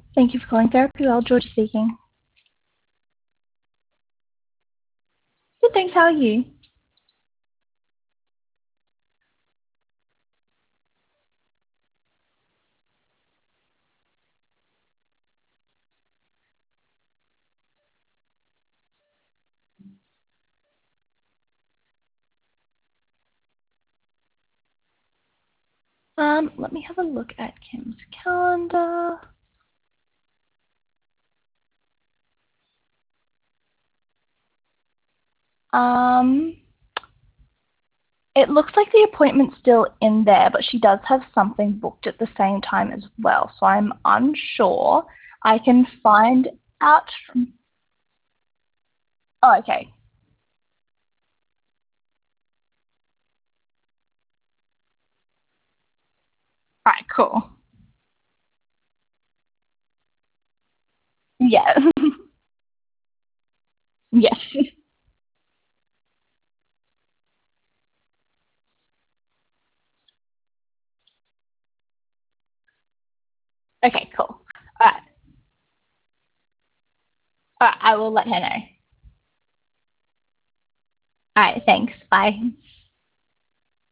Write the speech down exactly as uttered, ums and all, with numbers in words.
Thank you for calling Therapy Well. Georgia speaking. Good, thanks. How are you? Um, let me have a look at Kim's calendar. Um, it looks like the appointment's still in there, but she does have something booked at the same time as well, so I'm unsure. I can find out from... Oh, okay. All right, cool. Yeah. Yes. Okay, cool. All right. All right, I will let her know. All right, thanks. Bye.